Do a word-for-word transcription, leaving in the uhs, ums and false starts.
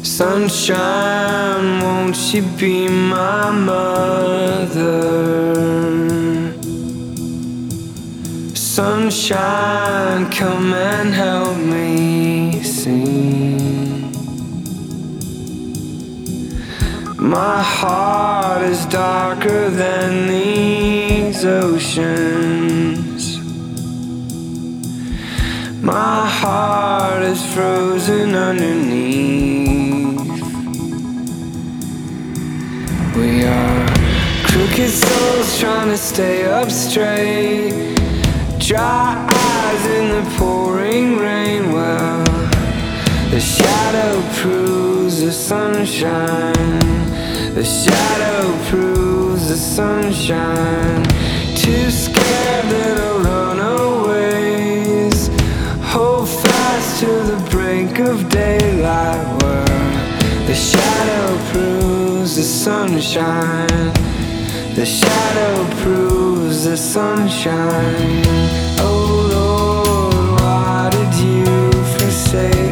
Sunshine, won't you be my mother? Sunshine, come and help me sing. My heart is darker than these oceans. My heart is frozen underneath. We are crooked souls trying to stay up straight. Dry eyes in the pouring rain. Well, the shadow proves the sunshine. The shadow proves the sunshine. Too scared little runaways. Hold fast till the break of daylight. Well, the shadow proves the sunshine. The shadow proves the sunshine. Oh Lord, why did you forsake